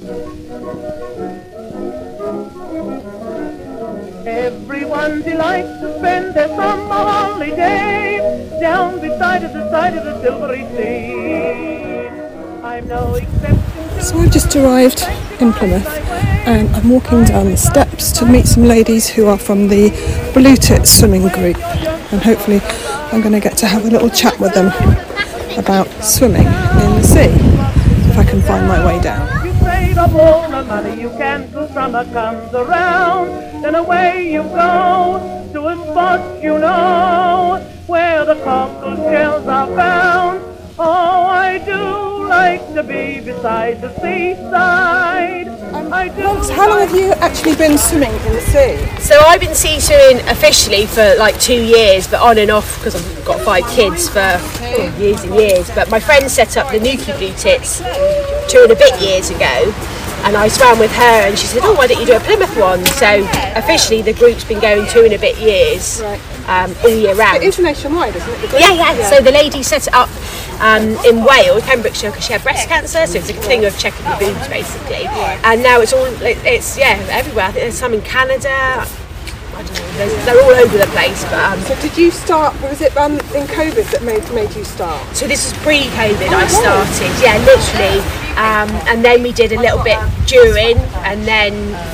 Everyone delights to spend their summer holiday down beside the side of the Silvery Sea. I'm no exception. So I've just arrived in Plymouth and I'm walking down the steps to meet some ladies who are from the Blue Tits swimming group, and hopefully I'm going to get to have a little chat with them about swimming in the sea, if I can find my way down. Of all the money you can till summer comes around, then away you go to a spot you know where the cockle shells are found. Oh, I do like to be beside the seaside. How long have you actually been swimming in the sea? So I've been sea swimming officially for like 2 years, but on and off because I've got 5 kids for years and years. But my friend set up the Nuki Blue Tits 2 and a bit years ago, and I swam with her and she said, oh, why don't you do a Plymouth one? So officially the group's been going 2 and a bit years, all year round. It is nationwide, isn't it? Yeah. So the lady set it up in Wales, Pembrokeshire, because she had breast cancer, so it's a thing of checking your boobs basically. And now it's everywhere. I think there's some in Canada. I don't know, they're all over the place. But so did you start? Was it in COVID that made you start? So this was pre-COVID. I started, literally, and then we did a little bit during, and then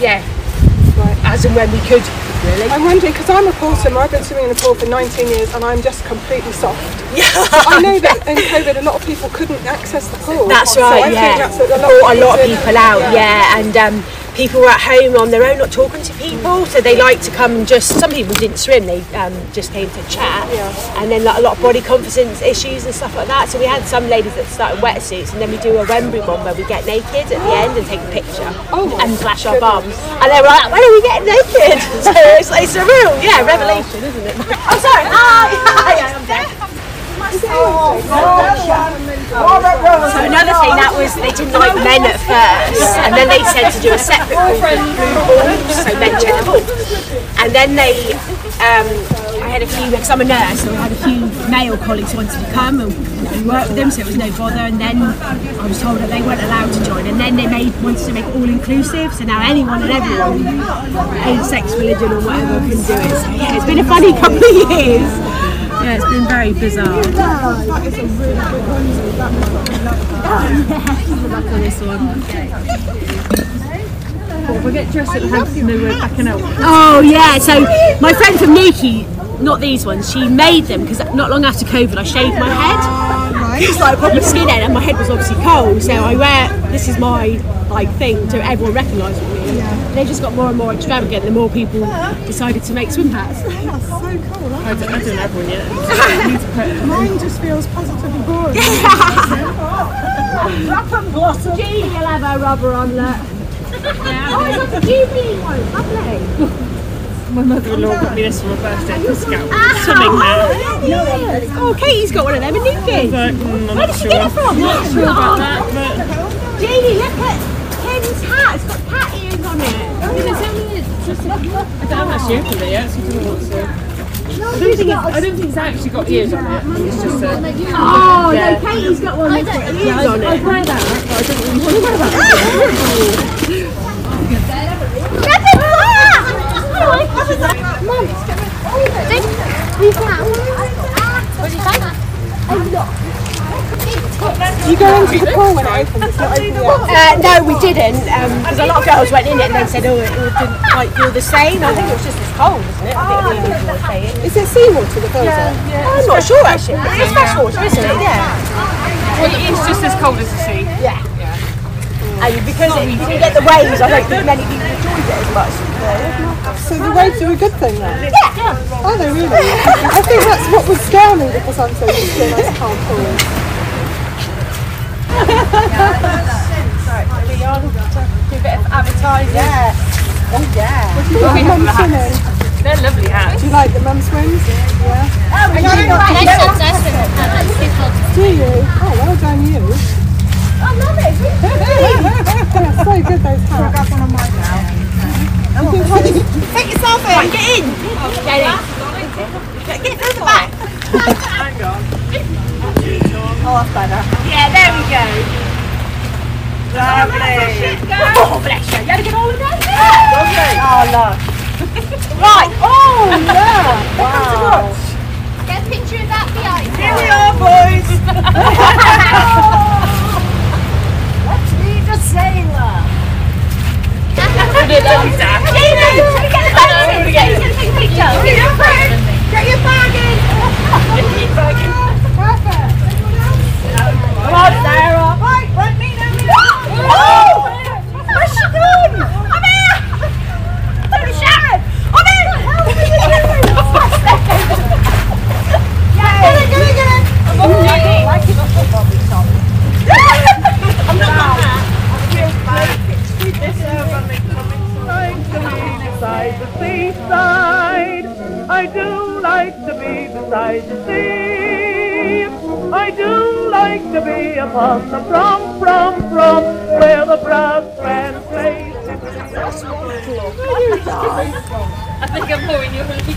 as and when we could. Really? I'm wondering, because I'm a pool swimmer, I've been swimming in the pool for 19 years and I'm just completely soft. Yeah. I know that in COVID a lot of people couldn't access the pool. That's right, so I think that's a lot of people out, and people were at home on their own, not talking to people, so they like to come and some people didn't swim, they just came to chat, and then like, a lot of body confidence issues and stuff like that, so we had some ladies that started wetsuits, and then we do a Wembley one where we get naked at the end and take a picture and flash our bums, and they were like, when are we getting naked? So it's a real revelation, isn't it? Oh, sorry. I'm dead. So another thing that was, they didn't like men at first, and then they said to do a separate group of blue balls, so men check the ball. And then I had a few, because I'm a nurse, so I had a few male colleagues who wanted to come and work with them, so it was no bother. And then I was told that they weren't allowed to join, and then they wanted to make it all inclusive, so now anyone and everyone, any sex, religion or whatever, can do it. So it's been a funny couple of years. Yeah, it's been very bizarre. That is a really good onesie. That Look at this one. Well, we get dressed at the house and then we're backing out. Oh yeah, so my friend from Nuki, not these ones, she made them because not long after COVID I shaved my head. It's like a proper skinhead and my head was obviously cold, so I this is my thing so everyone recognised me. They just got more and more extravagant the more people decided to make swim hats. That's so cool. I don't have one yet. Mine just feels positively boring. Drop and blossom. Gee, you'll have a rubber on that. Oh, it's like a Jubilee one. Lovely. My mother-in-law got me this for my birthday discount. Swimming hat. Oh, Katie's got one of them in Newgate. Where did she get it from? Not sure about that, but... Jamie, look at Ken's hat. It's got cat ears on it. I don't actually opened it yet, so I don't know what to... I don't think it's actually got ears on it. It's just a... Oh, no, Katie's got one with ears on it. I've read that, but I don't really know about it. Did you go into the pool when it opened? It's not open yet. No, we didn't, because a lot of girls went in it and then said, oh, it didn't quite feel the same. I think it was just as cold, isn't it? I think it really was saying. Is it seawater that fills it? I'm not sure actually. It's fresh water, isn't it? Yeah. Well, it's just as cold as the sea. Yeah. And because you didn't get the waves, I don't think many people enjoyed it as much. So the waves are a good thing then? Yeah. Are they really? I think that's what would scare me because I'm so used to a nice calm pool. Right, be on. Do a bit of advertising. Yeah. Oh yeah. What do you like mum swimming? They're lovely hats. Do you like the mum swims? Yeah. Oh, Do you? Oh, well done you. I love it. They're so good, those hats. I've got one on mine now. Take yourself in. Right, get in. Get in. Get through the back. Hang on. Oh, that's better. Yeah, there we go. Lovely. Oh, bless you. You had a good holiday? Yeah. Oh, look. Right. Oh, yeah. Wow. Get a picture of that behind. Here we are, boys. Let's meet the sailor. Get your bag in. Perfect. Come on, Sarah. Right, let me know. Oh! Where's she going? I'm here. Tony Sharon. I'm here. What the hell are you doing? Get it. I'm not beside the seaside. I do like to be beside the sea. I do like to be upon the from where the brass band plays. I think I'm pouring you a little.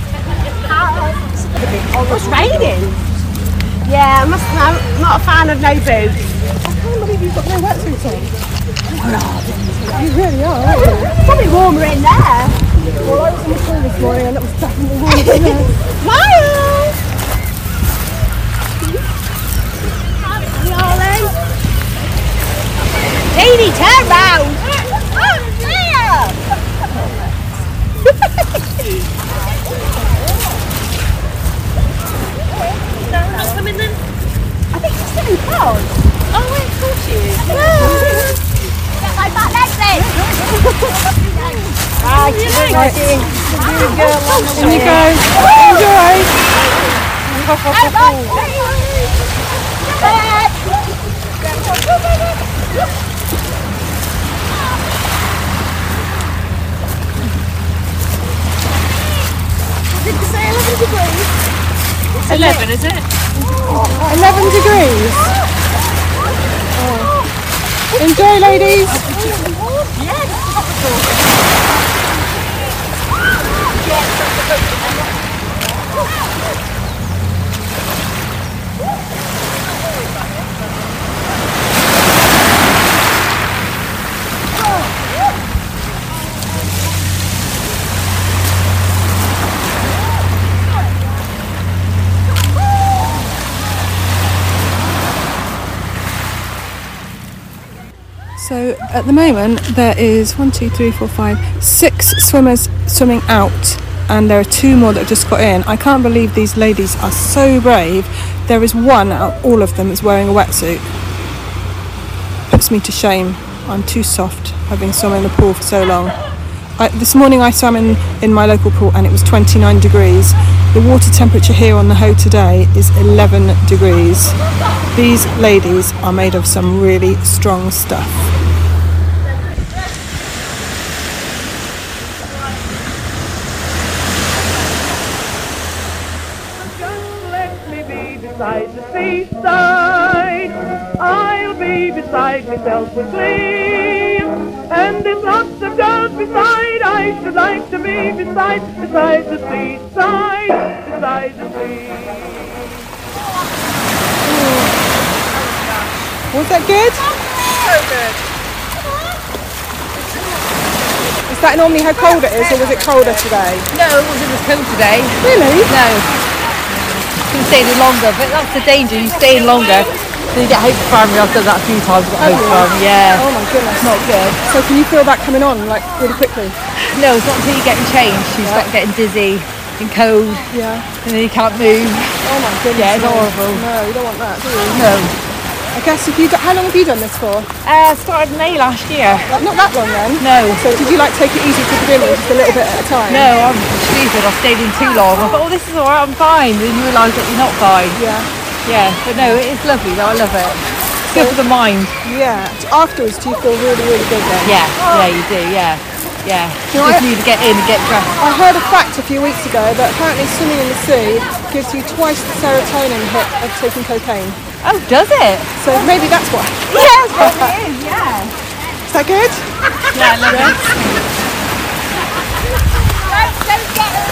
Oh, it's raining. Yeah, I'm not a fan of no boots. I can't believe you've got no wetsuits on. You really are, aren't you? It's probably warmer in there. Well, I was in the pool this morning and it was definitely warmer in there. Miles! Darling! Teeny, turn round! Oh, dear! Not coming then? I think it's getting cold. Oh, of course she is. Get my back legs in. Right, In you go. Enjoy. Did you say 11 degrees? 11, is it? 11 degrees. Oh. Enjoy, ladies. So at the moment there is 6 swimmers swimming out, and there are 2 more that have just got in. I can't believe these ladies are so brave. There is one out of all of them that's wearing a wetsuit. Puts me to shame. I'm too soft, having swum in the pool for so long. This morning I swam in my local pool and it was 29 degrees. The water temperature here on the Hoe today is 11 degrees. These ladies are made of some really strong stuff. Just let me be beside the seaside. I'll be beside myself with glee. And there's lots of girls beside. I should like to be beside the seaside, beside the sea. Was that good? So good. Is that normally how cold it is, or was it colder today? No, it wasn't as cold today. Really? No. Could have stayed in longer, but that's the danger. You stay in longer, then you get Hope Primary. I've done that a few times. Got Hope Primary, yeah. Oh my goodness. Not good. So can you feel that coming on like really quickly? No, it's not until you get changed. You start getting dizzy and cold, Yeah. and then you can't move. Oh my goodness. Yeah, it's no. horrible. No, you don't want that, do you? No. I guess how long have you done this for? Started May last year. Not that long then. No. So did you like take it easy to begin with, just a little bit at a time? No, I'm stupid. I stayed in too long. I thought, oh, this is alright, I'm fine. Then you realise that you're not fine. Yeah. Yeah, but no, it is lovely though. I love it. It's good for the mind. Yeah. Afterwards, do you feel really, really good then? Yeah, yeah, you do. Yeah, yeah. You know, Just need to get in and get dressed. I heard a fact a few weeks ago that apparently swimming in the sea gives you twice the serotonin hit of taking cocaine. Oh, does it? So maybe that's why. Yes, it is, yeah. Is that good? Yeah, I love it. Don't get it.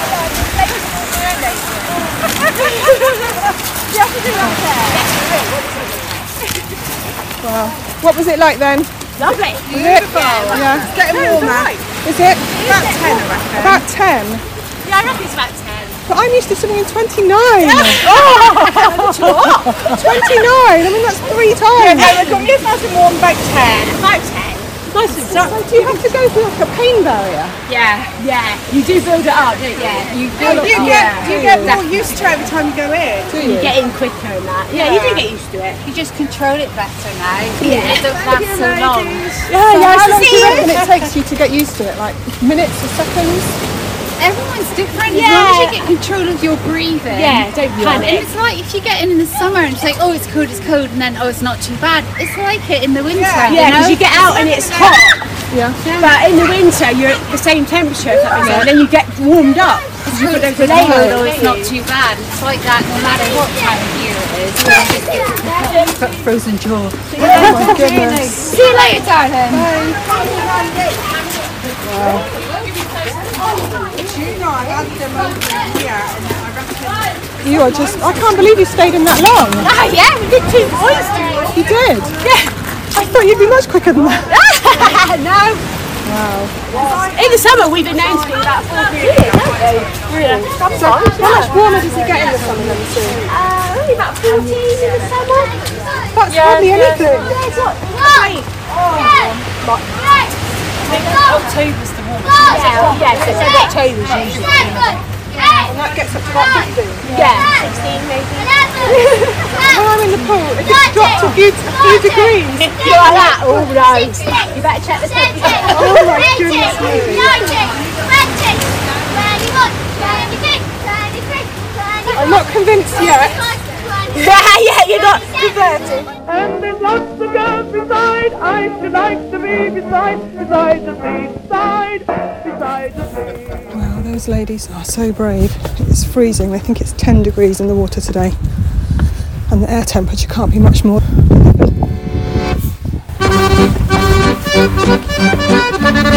You have to do that there. Wow. What was it like then? lovely. Yeah. It's getting warmer. Is it? About 10, I reckon. About 10? Yeah, I reckon it's about 10. But I'm used to swimming in 29. Oh! 29? I mean, that's 3 times. Yeah, we've got you nice and warm, about 10. About 10. So do you have to go through like a pain barrier? Yeah. You do build it up, don't you? You get more used to it every time you go in. You get in quicker and that. Yeah, you do get used to it. You just control it better now. Yeah. It don't last so long. Yeah, how long do you see reckon it takes you to get used to it? Like minutes or seconds? Everyone's different. Yeah. As long as you get control of your breathing. Yeah, don't And panic. it's like if you get in the summer and it's like, oh, it's cold, and then, oh, it's not too bad. It's like it in the winter. Yeah, because you get out and it's hot. Yeah. But in the winter, you're at the same temperature, if that makes sense. And then you get warmed up. It's cold, oh, it's not too bad. It's like that no matter what time of year it is. Got frozen jaw. Oh my goodness. See you later, darling. I had them over here, and I reckon You are just, I can't believe you stayed in that long. Yeah, we did 2 oysters. You did? Yeah. I thought you'd be much quicker than that. No. Wow. In the summer, we've been known to be about 4 years, haven't we? So how much warmer does it get in the summer then soon? Only about 14 in the summer. That's hardly anything. Yeah, it's not great. October's the warmest. Yeah, so October's usually. And that gets up to about 15. Yeah, 16 maybe. When I'm in the pool, it just dropped a few degrees. You're like that? Oh no. You better check the temperature. Oh my goodness me. I'm not convinced yet. Yeah, you're not converted. And there's lots of girls beside I should like to be beside the sea, beside the sea. Wow, those ladies are so brave. It's freezing. They think it's 10 degrees in the water today. And the air temperature can't be much more.